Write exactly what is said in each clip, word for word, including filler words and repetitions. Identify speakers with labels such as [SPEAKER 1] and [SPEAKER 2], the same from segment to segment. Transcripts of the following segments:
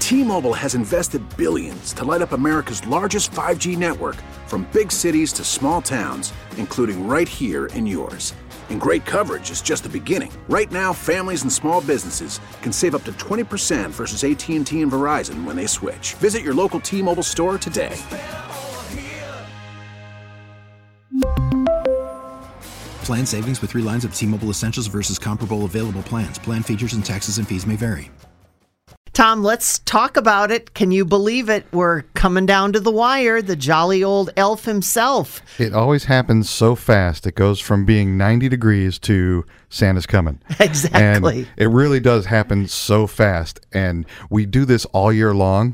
[SPEAKER 1] T-Mobile has invested billions to light up America's largest five G network, from big cities to small towns, including right here in yours. And great coverage is just the beginning. Right now, families and small businesses can save up to twenty percent versus A T and T and Verizon when they switch. Visit your local T-Mobile store today.
[SPEAKER 2] Plan savings with three lines of T-Mobile Essentials versus comparable available plans. Plan features and taxes and fees may vary.
[SPEAKER 3] Tom, let's talk about it. Can you believe it? We're coming down to the wire. The jolly old elf himself.
[SPEAKER 4] It always happens so fast. It goes from being ninety degrees to Santa's coming.
[SPEAKER 3] Exactly.
[SPEAKER 4] And it really does happen so fast. And we do this all year long,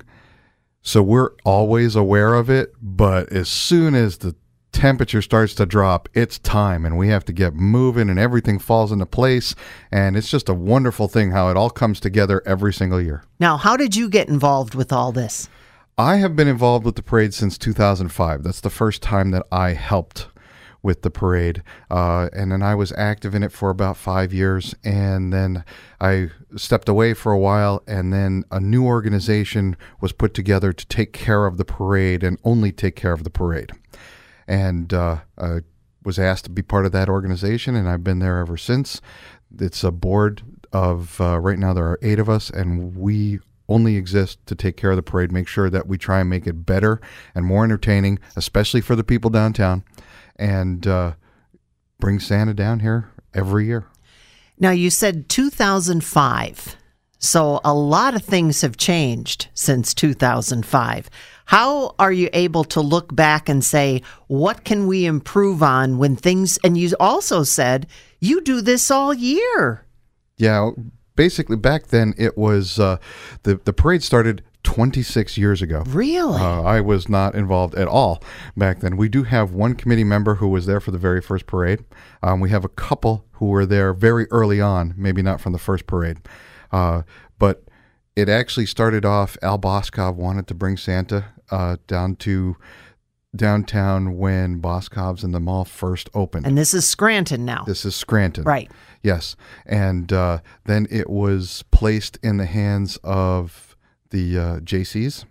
[SPEAKER 4] so we're always aware of it. But as soon as the temperature starts to drop, it's time, and we have to get moving, and everything falls into place. And it's just a wonderful thing how it all comes together every single year.
[SPEAKER 3] Now, how did you get involved with all this?
[SPEAKER 4] I have been involved with the parade since two thousand five. That's the first time that I helped with the parade. Uh, and then I was active in it for about five years. And then I stepped away for a while. And then a new organization was put together to take care of the parade and only take care of the parade. And uh, I was asked to be part of that organization, and I've been there ever since. It's a board of, uh, right now there are eight of us, and we only exist to take care of the parade, make sure that we try and make it better and more entertaining, especially for the people downtown, and uh, bring Santa down here every year.
[SPEAKER 3] Now, you said two thousand five, so a lot of things have changed since two thousand five. How are you able to look back and say, what can we improve on when things, and you also said you do this all year.
[SPEAKER 4] Yeah, basically back then it was, uh, the, the parade started twenty-six years ago.
[SPEAKER 3] Really?
[SPEAKER 4] Uh, I was not involved at all back then. We do have one committee member who was there for the very first parade. Um, we have a couple who were there very early on, maybe not from the first parade. Uh, but it actually started off, Al Boskov wanted to bring Santa uh, down to downtown when Boscov's and the mall first opened.
[SPEAKER 3] And this is Scranton now.
[SPEAKER 4] This is Scranton.
[SPEAKER 3] Right.
[SPEAKER 4] Yes. And uh, then it was placed in the hands of the uh, J Cs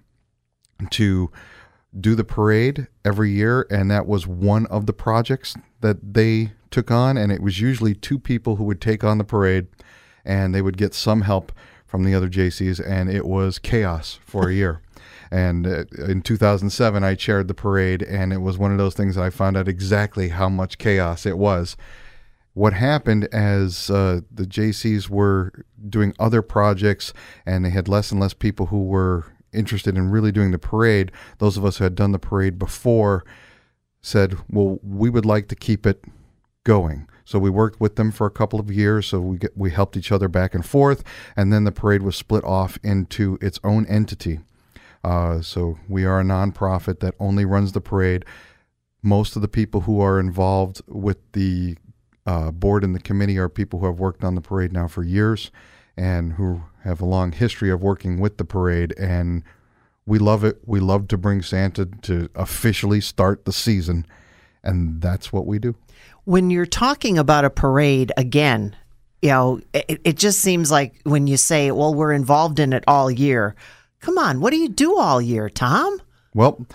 [SPEAKER 4] to do the parade every year. And that was one of the projects that they took on. And it was usually two people who would take on the parade, and they would get some help from the other J Cs. And it was chaos for a year. And uh, in two thousand seven, I chaired the parade, and it was one of those things that I found out exactly how much chaos it was. What happened as uh, the J Cs were doing other projects and they had less and less people who were interested in really doing the parade, those of us who had done the parade before said, well, we would like to keep it going. So we worked with them for a couple of years, so we get, we helped each other back and forth, and then the parade was split off into its own entity. Uh, so we are a nonprofit that only runs the parade. Most of the people who are involved with the uh, board and the committee are people who have worked on the parade now for years and who have a long history of working with the parade. And we love it. We love to bring Santa to officially start the season, and that's what we do.
[SPEAKER 3] When you're talking about a parade, again, you know, it, it just seems like when you say, well, we're involved in it all year. Come on, what do you do all year, Tom?
[SPEAKER 4] Well,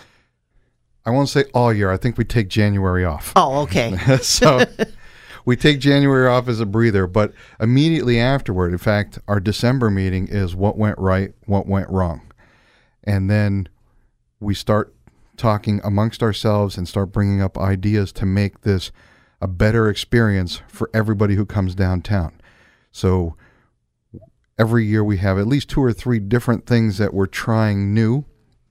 [SPEAKER 4] I won't say all year. I think we take January off.
[SPEAKER 3] Oh, okay.
[SPEAKER 4] So we take January off as a breather, but immediately afterward, in fact, our December meeting is what went right, what went wrong. And then we start talking amongst ourselves and start bringing up ideas to make this a better experience for everybody who comes downtown. So every year we have at least two or three different things that we're trying new,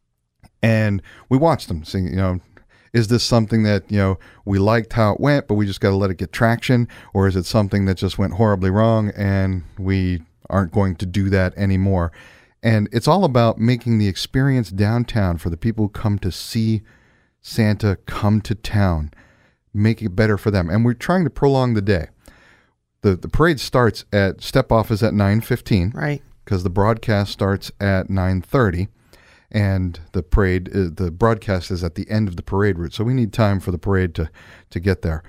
[SPEAKER 4] and we watch them. See, you know, is this something that, you know, we liked how it went, but we just got to let it get traction, or is it something that just went horribly wrong and we aren't going to do that anymore? And it's all about making the experience downtown for the people who come to see Santa come to town, make it better for them. And we're trying to prolong the day. The the parade starts at, step off is at nine fifteen.
[SPEAKER 3] Right.
[SPEAKER 4] Because the broadcast starts at nine thirty. And the parade, uh, the broadcast is at the end of the parade route. So we need time for the parade to, to get there.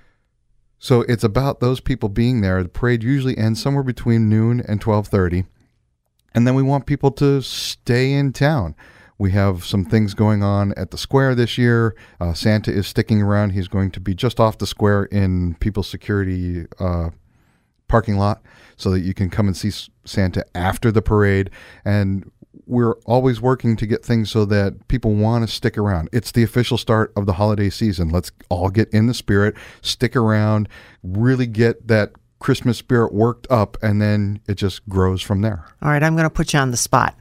[SPEAKER 4] So it's about those people being there. The parade usually ends somewhere between noon and twelve thirty. And then we want people to stay in town. We have some things going on at the square this year. Uh, Santa is sticking around. He's going to be just off the square in People's Security uh, parking lot so that you can come and see Santa after the parade. And we're always working to get things so that people want to stick around. It's the official start of the holiday season. Let's all get in the spirit, stick around, really get that Christmas spirit worked up, and then it just grows from there.
[SPEAKER 3] All right, I'm going to put you on the spot.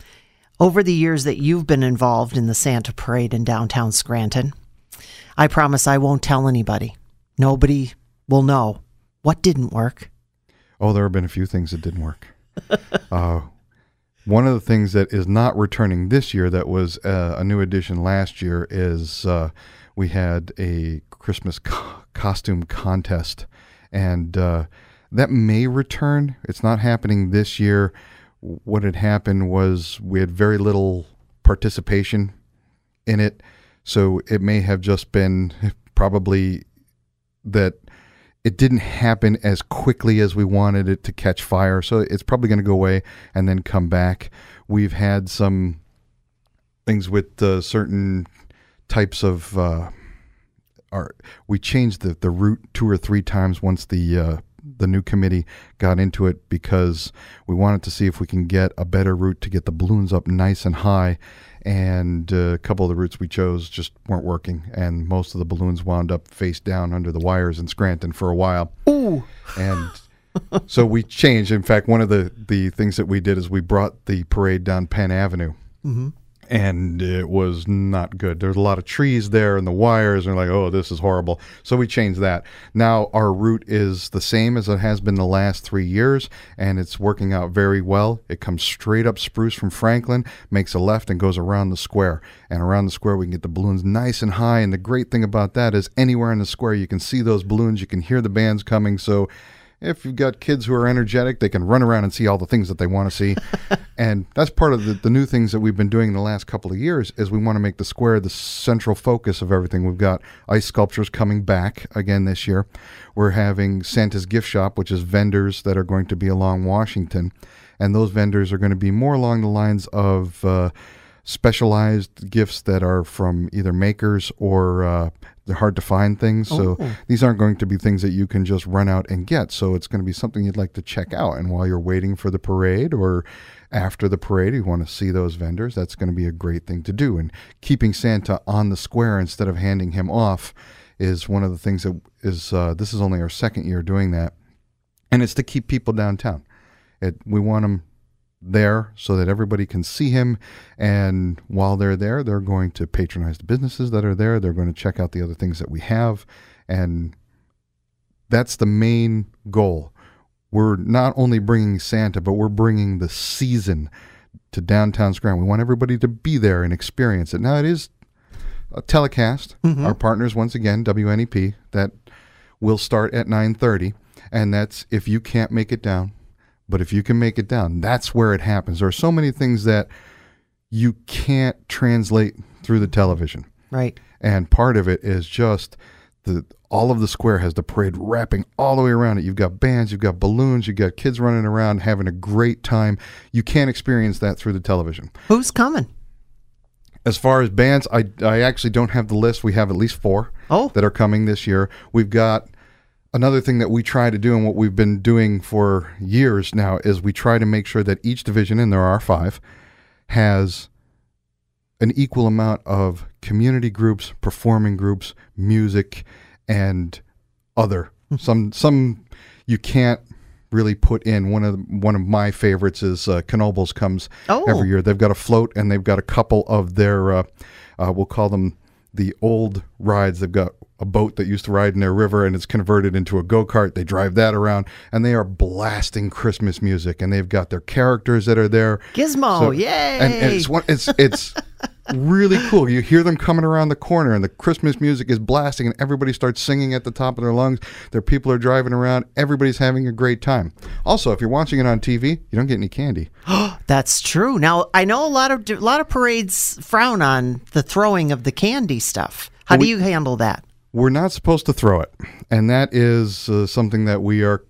[SPEAKER 3] Over the years that you've been involved in the Santa Parade in downtown Scranton, I promise I won't tell anybody. Nobody will know. What didn't work?
[SPEAKER 4] Oh, there have been a few things that didn't work. uh, one of the things that is not returning this year that was uh, a new addition last year is uh, we had a Christmas co- costume contest. And uh, that may return. It's not happening this year. What had happened was we had very little participation in it. So it may have just been probably that it didn't happen as quickly as we wanted it to catch fire. So it's probably going to go away and then come back. We've had some things with uh, certain types of... Uh, Our, we changed the, the route two or three times once the uh, the new committee got into it because we wanted to see if we can get a better route to get the balloons up nice and high. And uh, a couple of the routes we chose just weren't working, and most of the balloons wound up face down under the wires in Scranton for a while.
[SPEAKER 3] Ooh.
[SPEAKER 4] And so we changed. In fact, one of the, the things that we did is we brought the parade down Penn Avenue. Mm-hmm. And it was not good. There's a lot of trees there and the wires, and we're like, oh, this is horrible. So we changed that. Now our route is the same as it has been the last three years, and it's working out very well. It comes straight up Spruce from Franklin, makes a left, and goes around the square. And around the square, we can get the balloons nice and high. And the great thing about that is anywhere in the square, you can see those balloons. You can hear the bands coming. So if you've got kids who are energetic, they can run around and see all the things that they want to see. And that's part of the, the new things that we've been doing in the last couple of years is we want to make the square the central focus of everything. We've got ice sculptures coming back again this year. We're having Santa's Gift Shop, which is vendors that are going to be along Washington. And those vendors are going to be more along the lines of uh, specialized gifts that are from either makers or uh, they're hard to find things. So
[SPEAKER 3] oh.
[SPEAKER 4] these aren't going to be things that you can just run out and get. So it's going to be something you'd like to check out. And while you're waiting for the parade or after the parade, you want to see those vendors, that's going to be a great thing to do. And keeping Santa on the square instead of handing him off is one of the things that is, uh, this is only our second year doing that. And it's to keep people downtown. It, we want them there so that everybody can see him, and while they're there, they're going to patronize the businesses that are there. They're going to check out the other things that we have, and that's the main goal. We're not only bringing Santa, but we're bringing the season to downtown Scranton. We want everybody to be there and experience it. Now, it is a telecast. Mm-hmm. Our partners, once again, W N E P, that will start at nine thirty, and that's if you can't make it down. But if you can make it down, that's where it happens. There are so many things that you can't translate through the television.
[SPEAKER 3] Right.
[SPEAKER 4] And part of it is just the all of the square has the parade wrapping all the way around it. You've got bands, you've got balloons, you've got kids running around having a great time. You can't experience that through the television.
[SPEAKER 3] Who's coming?
[SPEAKER 4] As far as bands, I, I actually don't have the list. We have at least four
[SPEAKER 3] oh.
[SPEAKER 4] that are coming this year. We've got... Another thing that we try to do and what we've been doing for years now is we try to make sure that each division, and there are five, has an equal amount of community groups, performing groups, music, and other. some some you can't really put in. One of one of my favorites is uh, Knoebels comes
[SPEAKER 3] oh.
[SPEAKER 4] every year. They've got a float and they've got a couple of their, uh, uh, we'll call them the old rides. They've got a boat that used to ride in their river and it's converted into a go-kart. They drive that around and they are blasting Christmas music, and they've got their characters that are there.
[SPEAKER 3] Gizmo,
[SPEAKER 4] so,
[SPEAKER 3] yay!
[SPEAKER 4] And, and it's one, it's it's really cool. You hear them coming around the corner and the Christmas music is blasting and everybody starts singing at the top of their lungs. Their people are driving around. Everybody's having a great time. Also, if you're watching it on T V, you don't get any candy.
[SPEAKER 3] That's true. Now, I know a lot of a lot of parades frown on the throwing of the candy stuff. How well, do you we, handle that?
[SPEAKER 4] We're not supposed to throw it, and that is uh, something that we are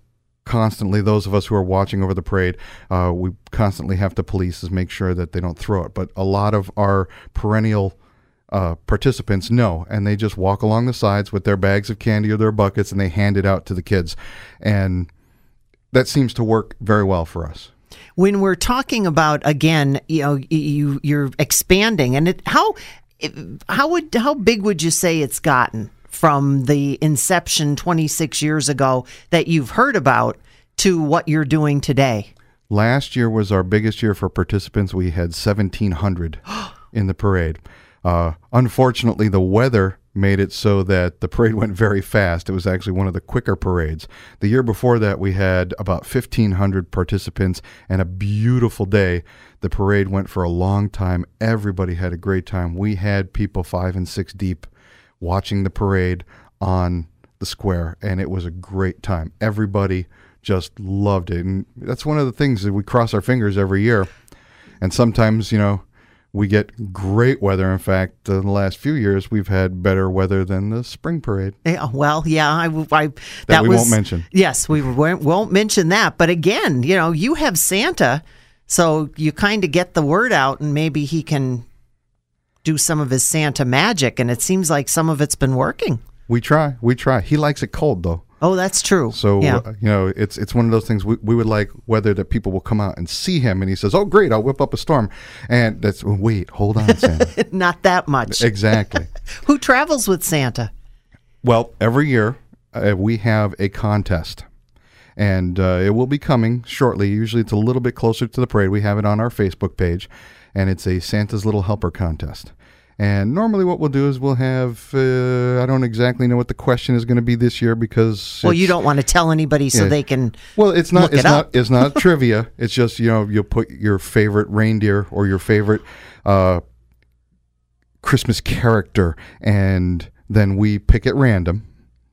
[SPEAKER 4] constantly, those of us who are watching over the parade, uh, we constantly have to police is make sure that they don't throw it. But a lot of our perennial uh, participants know, and they just walk along the sides with their bags of candy or their buckets, and they hand it out to the kids. And that seems to work very well for us.
[SPEAKER 3] When we're talking about, again, you know, you you're expanding, and it how how would how big would you say it's gotten from the inception twenty-six years ago that you've heard about to what you're doing today?
[SPEAKER 4] Last year was our biggest year for participants. We had seventeen hundred in the parade. Uh, unfortunately, the weather made it so that the parade went very fast. It was actually one of the quicker parades. The year before that, we had about fifteen hundred participants and a beautiful day. The parade went for a long time. Everybody had a great time. We had people five and six deep watching the parade on the square, and it was a great time. Everybody just loved it. And that's one of the things that we cross our fingers every year. And sometimes, you know, we get great weather. In fact, in the last few years, we've had better weather than the spring parade.
[SPEAKER 3] Yeah, well, yeah, I, I that,
[SPEAKER 4] that we
[SPEAKER 3] was,
[SPEAKER 4] won't mention.
[SPEAKER 3] Yes, we won't, won't mention that. But again, you know, you have Santa, so you kind of get the word out, and maybe he can do some of his Santa magic. And it seems like some of it's been working.
[SPEAKER 4] We try, we try. He likes it cold, though.
[SPEAKER 3] Oh, that's true.
[SPEAKER 4] So,
[SPEAKER 3] yeah.
[SPEAKER 4] uh, you know, it's it's one of those things we, we would like weather that people will come out and see him. And he says, oh, great, I'll whip up a storm. And that's, wait, hold on, Santa.
[SPEAKER 3] Not that much.
[SPEAKER 4] Exactly.
[SPEAKER 3] Who travels with Santa?
[SPEAKER 4] Well, every year uh, we have a contest. And uh, it will be coming shortly. Usually it's a little bit closer to the parade. We have it on our Facebook page. And it's a Santa's Little Helper contest. And normally what we'll do is we'll have, uh, I don't exactly know what the question is going to be this year because...
[SPEAKER 3] Well, you don't want to tell anybody so
[SPEAKER 4] yeah.
[SPEAKER 3] they can
[SPEAKER 4] Well, it's not,
[SPEAKER 3] look
[SPEAKER 4] it's
[SPEAKER 3] it
[SPEAKER 4] not,
[SPEAKER 3] up.
[SPEAKER 4] it's not trivia. It's just, you know, you'll put your favorite reindeer or your favorite uh, Christmas character, and then we pick at random,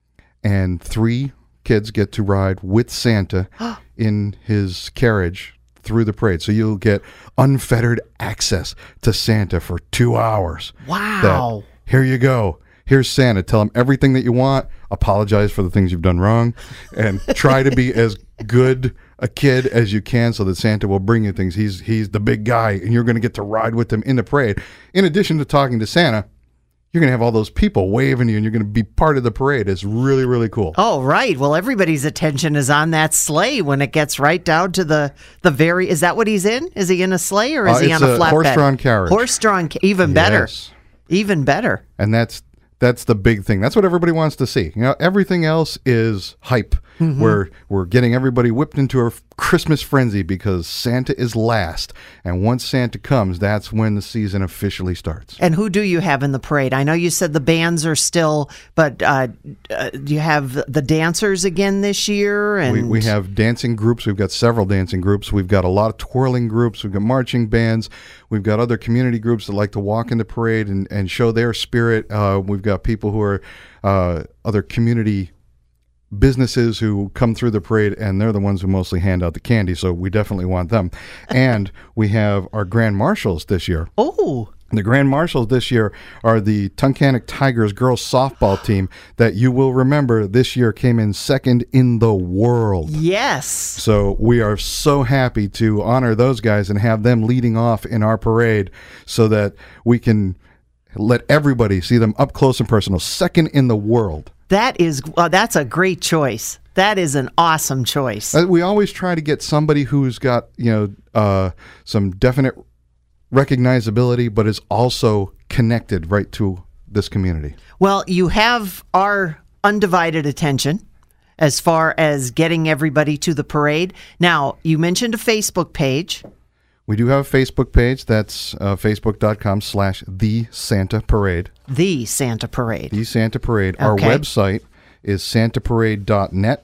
[SPEAKER 4] and three kids get to ride with Santa in his carriage through the parade. So you'll get unfettered access to Santa for two hours.
[SPEAKER 3] Wow.
[SPEAKER 4] That, here you go. Here's Santa. Tell him everything that you want. Apologize for the things you've done wrong. And try to be as good a kid as you can so that Santa will bring you things. He's, he's the big guy, and you're going to get to ride with him in the parade. In addition to talking to Santa, you're going to have all those people waving you, and you're going to be part of the parade. It's really, really cool.
[SPEAKER 3] Oh, right. Well, everybody's attention is on that sleigh when it gets right down to the, the very... Is that what he's in? Is he in a sleigh, or is
[SPEAKER 4] Uh,
[SPEAKER 3] he
[SPEAKER 4] it's
[SPEAKER 3] on a,
[SPEAKER 4] a
[SPEAKER 3] flatbed?
[SPEAKER 4] horse-drawn carriage.
[SPEAKER 3] Horse-drawn, ca- even better.
[SPEAKER 4] Yes.
[SPEAKER 3] Even better.
[SPEAKER 4] And that's that's the big thing. That's what everybody wants to see. You know, everything else is hype. Mm-hmm. We're we're getting everybody whipped into a Christmas frenzy because Santa is last. And once Santa comes, that's when the season officially starts.
[SPEAKER 3] And who do you have in the parade? I know you said the bands are still, but uh, uh, do you have the dancers again this year? And
[SPEAKER 4] we, we have dancing groups. We've got several dancing groups. We've got a lot of twirling groups. We've got marching bands. We've got other community groups that like to walk in the parade and, and show their spirit. Uh, we've got people who are uh, other community businesses who come through the parade, and they're the ones who mostly hand out the candy, so we definitely want them. And we have our Grand Marshals this year.
[SPEAKER 3] Oh.
[SPEAKER 4] The Grand Marshals this year are the Tunkhannock Tigers girls softball team that you will remember this year came in second in the world.
[SPEAKER 3] Yes.
[SPEAKER 4] So we are so happy to honor those guys and have them leading off in our parade so that we can let everybody see them up close and personal. Second in the world.
[SPEAKER 3] That is, uh, that's a great choice. That is an awesome choice.
[SPEAKER 4] Uh, we always try to get somebody who's got, you know, uh, some definite recognizability, but is also connected right to this community.
[SPEAKER 3] Well, you have our undivided attention as far as getting everybody to the parade. Now, you mentioned a Facebook page.
[SPEAKER 4] We do have a Facebook page. That's uh, facebook.com slash The Santa Parade.
[SPEAKER 3] The Santa Parade.
[SPEAKER 4] The Santa Parade. Our
[SPEAKER 3] Okay.
[SPEAKER 4] website is santa parade dot net.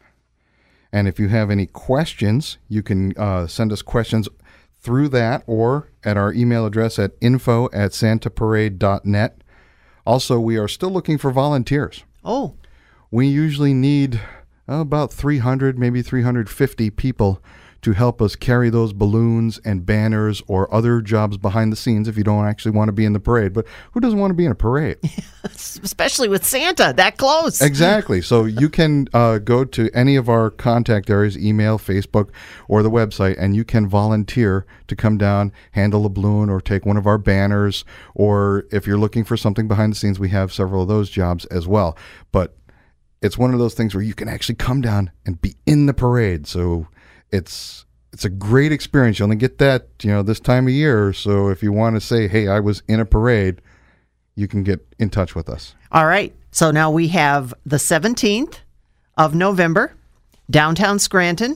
[SPEAKER 4] And if you have any questions, you can uh, send us questions through that or at our email address at info at santa parade dot net. Also, we are still looking for volunteers.
[SPEAKER 3] Oh.
[SPEAKER 4] We usually need uh, about three hundred, maybe three hundred fifty people to help us carry those balloons and banners or other jobs behind the scenes if you don't actually want to be in the parade. But who doesn't want to be in a parade?
[SPEAKER 3] Especially with Santa that close.
[SPEAKER 4] Exactly. So you can uh, go to any of our contact areas, email, Facebook, or the website, and you can volunteer to come down, handle a balloon, or take one of our banners. Or if you're looking for something behind the scenes, we have several of those jobs as well. But it's one of those things where you can actually come down and be in the parade. So it's it's a great experience. You only get that, you know, this time of year. So if you want to say, hey, I was in a parade, you can get in touch with us.
[SPEAKER 3] All right. So now we have the seventeenth of November, downtown Scranton,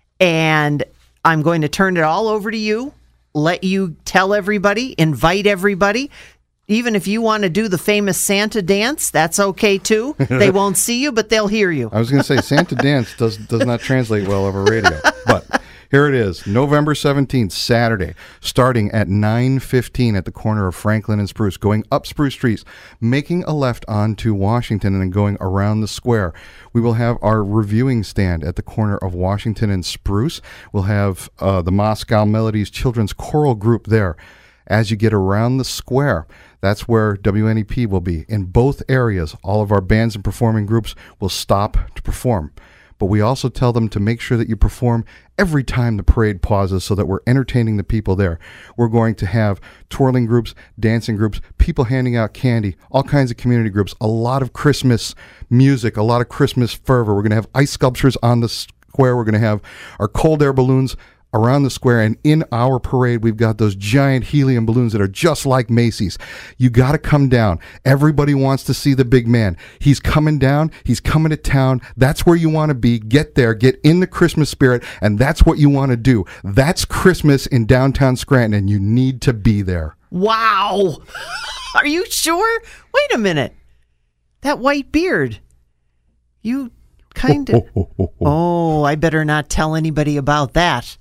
[SPEAKER 3] and I'm going to turn it all over to you. Let you tell everybody, invite everybody. Even if you want to do the famous Santa dance, that's okay too. They won't see you, but they'll hear you.
[SPEAKER 4] I was going to say Santa dance does does not translate well over radio, but here it is, November seventeenth, Saturday, starting at nine fifteen at the corner of Franklin and Spruce, going up Spruce Street, making a left onto Washington and then going around the square. We will have our reviewing stand at the corner of Washington and Spruce. We'll have uh, the Moscow Melodies Children's Choral Group there. As you get around the square, that's where W N E P will be. In both areas, all of our bands and performing groups will stop to perform. But we also tell them to make sure that you perform every time the parade pauses so that we're entertaining the people there. We're going to have twirling groups, dancing groups, people handing out candy, all kinds of community groups, a lot of Christmas music, a lot of Christmas fervor. We're going to have ice sculptures on the square. We're going to have our cold air balloons around the square, and in our parade, we've got those giant helium balloons that are just like Macy's. You got to come down. Everybody wants to see the big man. He's coming down. He's coming to town. That's where you want to be. Get there. Get in the Christmas spirit, and that's what you want to do. That's Christmas in downtown Scranton, and you need to be there.
[SPEAKER 3] Wow. Are you sure? Wait a minute. That white beard. You... Kind of. Oh, I better not tell anybody about that.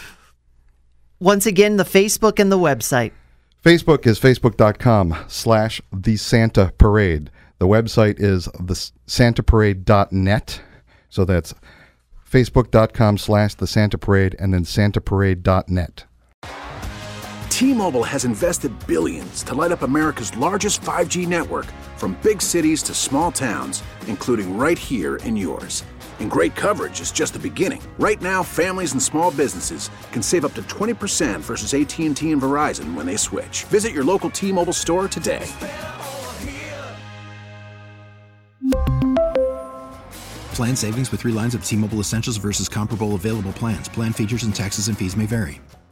[SPEAKER 3] Once again, the Facebook and the website.
[SPEAKER 4] Facebook is facebook.com slash the Santa Parade. The website is the santa parade dot net. So that's facebook.com slash the Santa Parade and then santa parade dot net.
[SPEAKER 1] T-Mobile has invested billions to light up America's largest five G network, from big cities to small towns, including right here in yours. And great coverage is just the beginning. Right now, families and small businesses can save up to twenty percent versus A T and T and Verizon when they switch. Visit your local T-Mobile store today.
[SPEAKER 2] Plan savings with three lines of T-Mobile Essentials versus comparable available plans. Plan features and taxes and fees may vary.